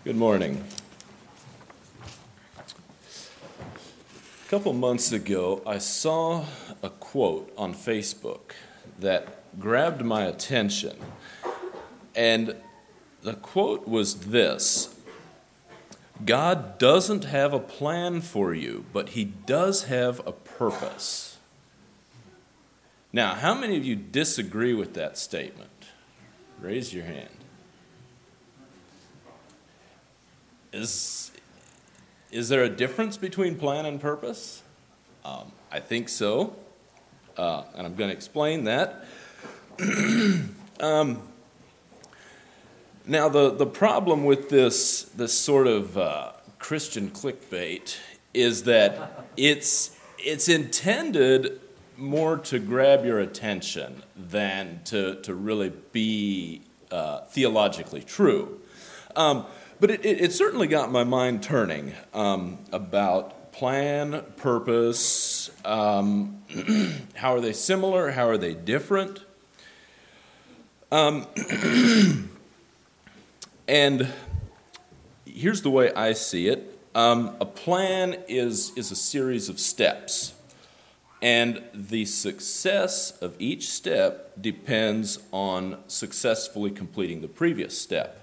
Good morning. A couple months ago, I saw a quote on Facebook that grabbed my attention. And the quote was this: God doesn't have a plan for you, but He does have a purpose. Now, how many of you disagree with that statement? Raise your hand. Is there a difference between plan and purpose? I think so, and I'm going to explain that. Now, the problem with this sort of Christian clickbait is that it's intended more to grab your attention than to really be theologically true. But it certainly got my mind turning about plan, purpose, how are they similar, how are they different? And here's the way I see it. A plan is a series of steps, and the success of each step depends on successfully completing the previous step.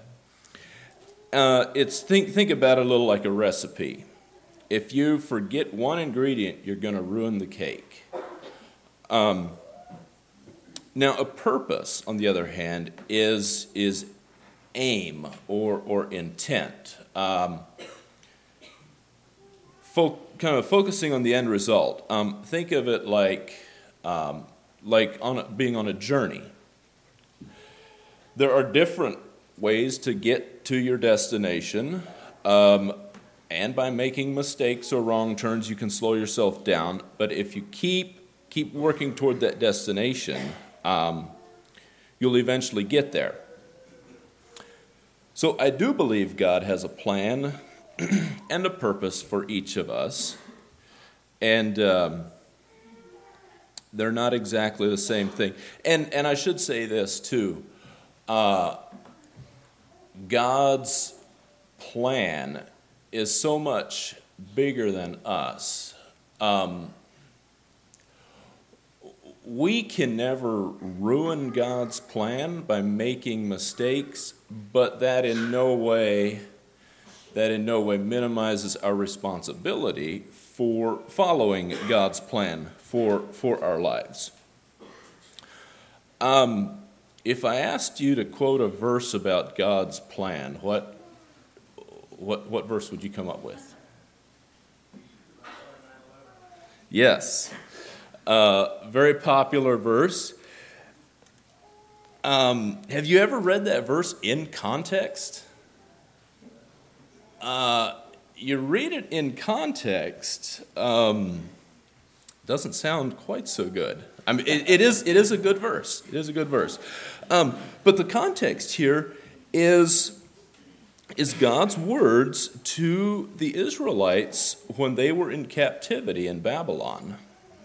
Think about it a little like a recipe. If you forget one ingredient, you're going to ruin the cake. Now, a purpose, on the other hand, is aim or intent. Kind of focusing on the end result. Think of it like being on a journey. There are different ways to get to your destination, and by making mistakes or wrong turns, you can slow yourself down. But if you keep working toward that destination, you'll eventually get there. So I do believe God has a plan and a purpose for each of us, and they're not exactly the same thing. And I should say this too. God's plan is so much bigger than us. We can never ruin God's plan by making mistakes, but that in no way minimizes our responsibility for following God's plan for our lives. If I asked you to quote a verse about God's plan, what verse would you come up with? Yes, very popular verse. Have you ever read that verse in context? You read it in context, doesn't sound quite so good. I mean, it is a good verse. It is a good verse. But the context here is God's words to the Israelites when they were in captivity in Babylon.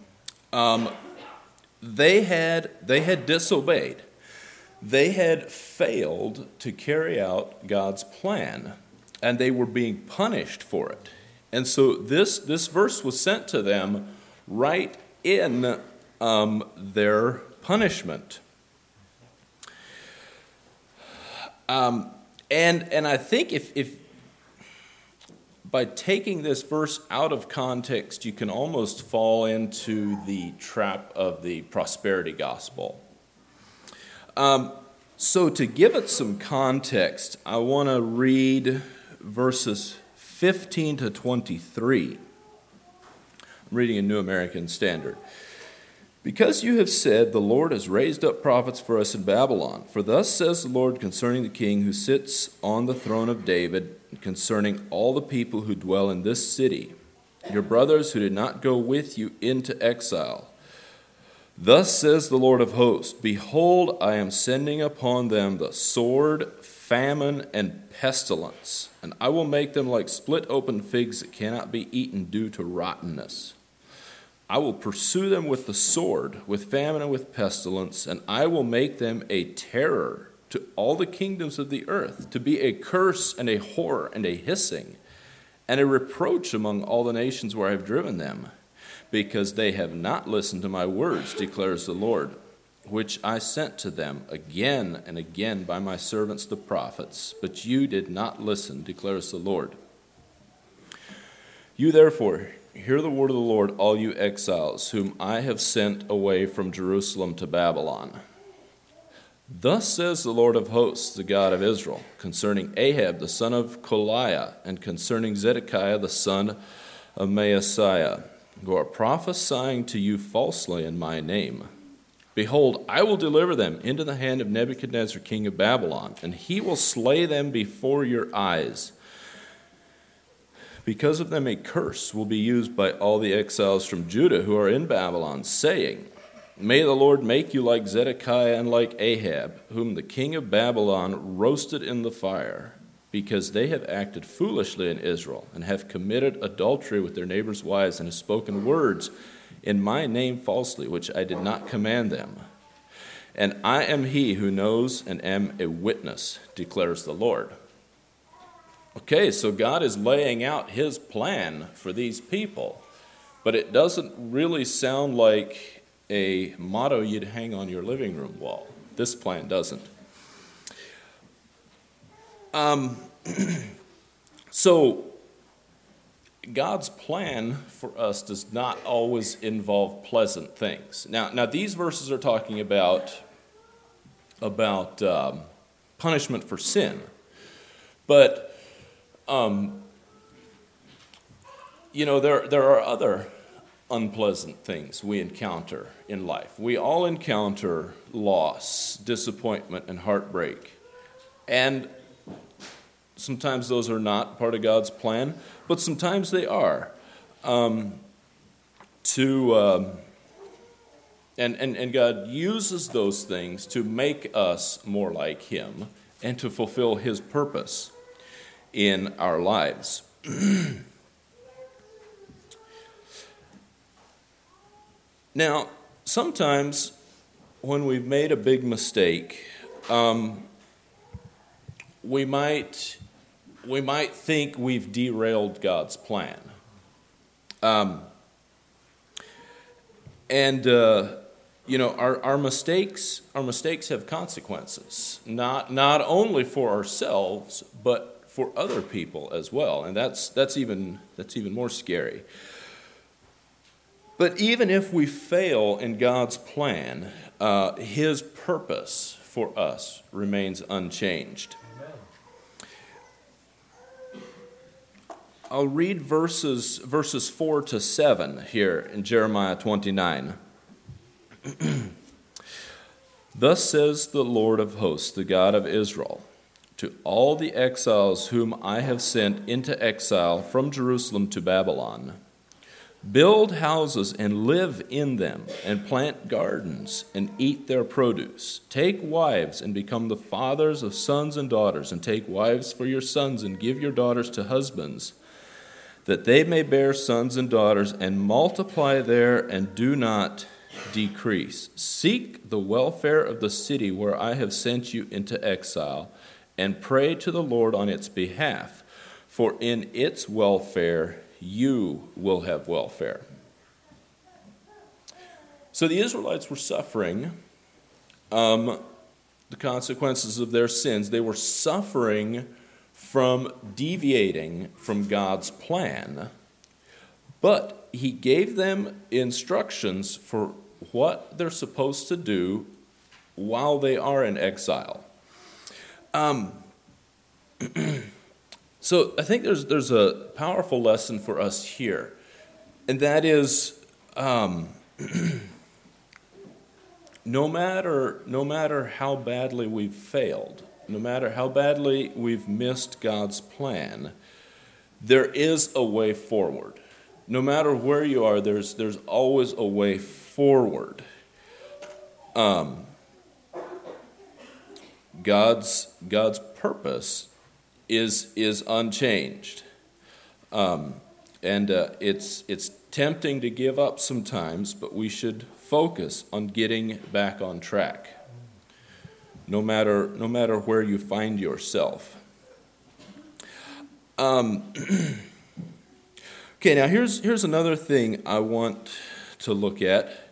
They had disobeyed. They had failed to carry out God's plan, and they were being punished for it. And so this verse was sent to them right in their punishment. And I think if by taking this verse out of context, you can almost fall into the trap of the prosperity gospel. So to give it some context, I want to read verses 15 to 23. I'm reading a New American Standard. Because you have said, the Lord has raised up prophets for us in Babylon. For thus says the Lord concerning the king who sits on the throne of David, and concerning all the people who dwell in this city, your brothers who did not go with you into exile. Thus says the Lord of hosts, behold, I am sending upon them the sword, famine, and pestilence, and I will make them like split open figs that cannot be eaten due to rottenness. I will pursue them with the sword, with famine and with pestilence, and I will make them a terror to all the kingdoms of the earth, to be a curse and a horror and a hissing, and a reproach among all the nations where I have driven them, because they have not listened to my words, declares the Lord, which I sent to them again and again by my servants the prophets, but you did not listen, declares the Lord. You therefore hear the word of the Lord, all you exiles, whom I have sent away from Jerusalem to Babylon. Thus says the Lord of hosts, the God of Israel, concerning Ahab the son of Koliah, and concerning Zedekiah the son of Maaseiah, who are prophesying to you falsely in my name. Behold, I will deliver them into the hand of Nebuchadnezzar king of Babylon, and he will slay them before your eyes. Because of them a curse will be used by all the exiles from Judah who are in Babylon, saying, May the Lord make you like Zedekiah and like Ahab, whom the king of Babylon roasted in the fire, because they have acted foolishly in Israel, and have committed adultery with their neighbors' wives, and have spoken words in my name falsely, which I did not command them. And I am he who knows and am a witness, declares the Lord. Okay, so God is laying out his plan for these people, but it doesn't really sound like a motto you'd hang on your living room wall. This plan doesn't. So God's plan for us does not always involve pleasant things. Now these verses are talking about punishment for sin, but there are other unpleasant things we encounter in life. We all encounter loss, disappointment, and heartbreak. And sometimes those are not part of God's plan, but sometimes they are. And God uses those things to make us more like him and to fulfill his purpose in our lives. Now, sometimes when we've made a big mistake, we might think we've derailed God's plan. Our mistakes have consequences, not only for ourselves, but for other people as well, and that's even more scary. But even if we fail in God's plan, his purpose for us remains unchanged. Amen. I'll read verses 4 to 7 here in Jeremiah 29. Thus says the Lord of hosts, the God of Israel, to all the exiles whom I have sent into exile from Jerusalem to Babylon, build houses and live in them, and plant gardens and eat their produce. Take wives and become the fathers of sons and daughters, and take wives for your sons and give your daughters to husbands, that they may bear sons and daughters and multiply there and do not decrease. Seek the welfare of the city where I have sent you into exile, and pray to the Lord on its behalf, for in its welfare you will have welfare. So the Israelites were suffering the consequences of their sins. They were suffering from deviating from God's plan, but he gave them instructions for what they're supposed to do while they are in exile. So I think there's a powerful lesson for us here, and that is no matter how badly we've failed, no matter how badly we've missed God's plan, there is a way forward. No matter where you are, there's always a way forward. God's purpose is unchanged, and it's tempting to give up sometimes, but we should focus on getting back on track. no matter where you find yourself. Okay, now here's another thing I want to look at.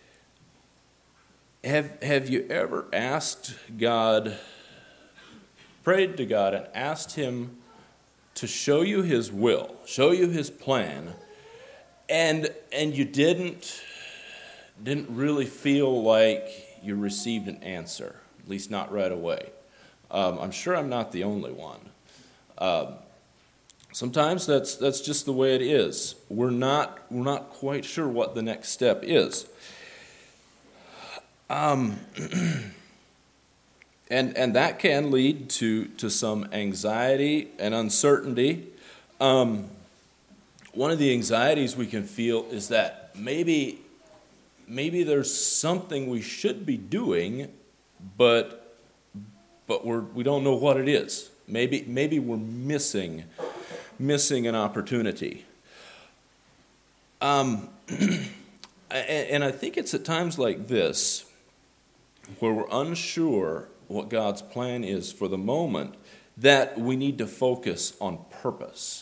Have you ever asked God, prayed to God and asked Him to show you His will, show you His plan, and you didn't really feel like you received an answer, at least not right away? I'm sure I'm not the only one. Sometimes that's just the way it is. We're not quite sure what the next step is. And that can lead to some anxiety and uncertainty. One of the anxieties we can feel is that maybe there's something we should be doing, but we don't know what it is. Maybe we're missing an opportunity. And I think it's at times like this, where we're unsure what God's plan is for the moment, that we need to focus on purpose.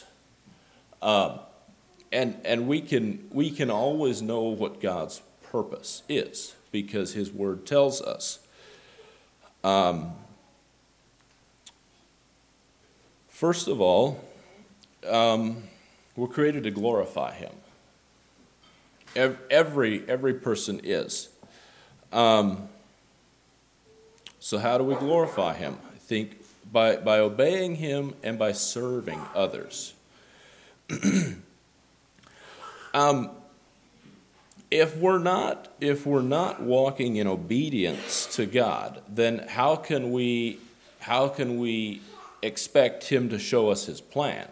And we can always know what God's purpose is, because His Word tells us. First of all, we're created to glorify Him. Every person is. So how do we glorify Him? I think by obeying Him and by serving others. If we're not walking in obedience to God, then how can we expect Him to show us His plan?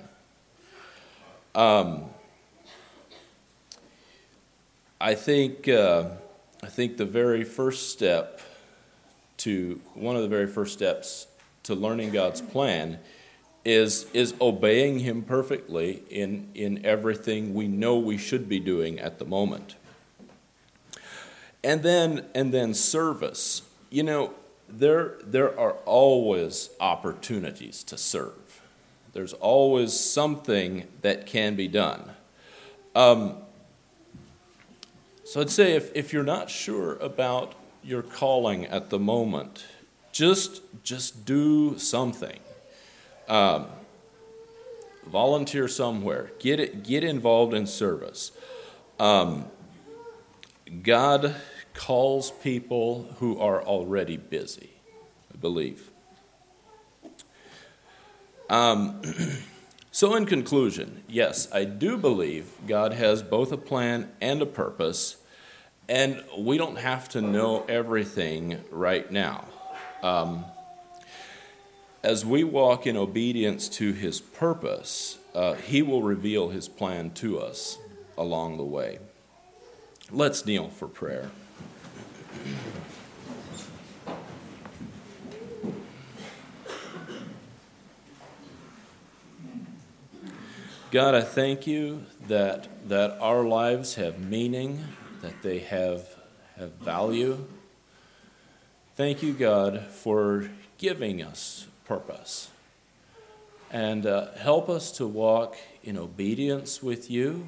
I think the very first step one of the very first steps to learning God's plan is obeying Him perfectly in everything we know we should be doing at the moment. And then service. You know, there are always opportunities to serve. There's always something that can be done. So I'd say if you're not sure about your calling at the moment, just do something. Volunteer somewhere. Get involved in service. God calls people who are already busy, I believe. So in conclusion, yes, I do believe God has both a plan and a purpose, and we don't have to know everything right now. As we walk in obedience to His purpose, He will reveal His plan to us along the way. Let's kneel for prayer. God, I thank You that our lives have meaning, that they have value. Thank You, God, for giving us purpose. And help us to walk in obedience with You.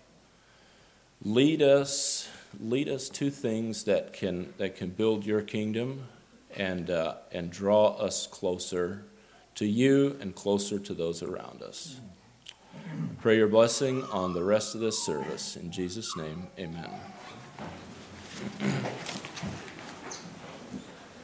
Lead us to things that can build Your kingdom and draw us closer to You and closer to those around us. Pray Your blessing on the rest of this service. In Jesus' name, amen.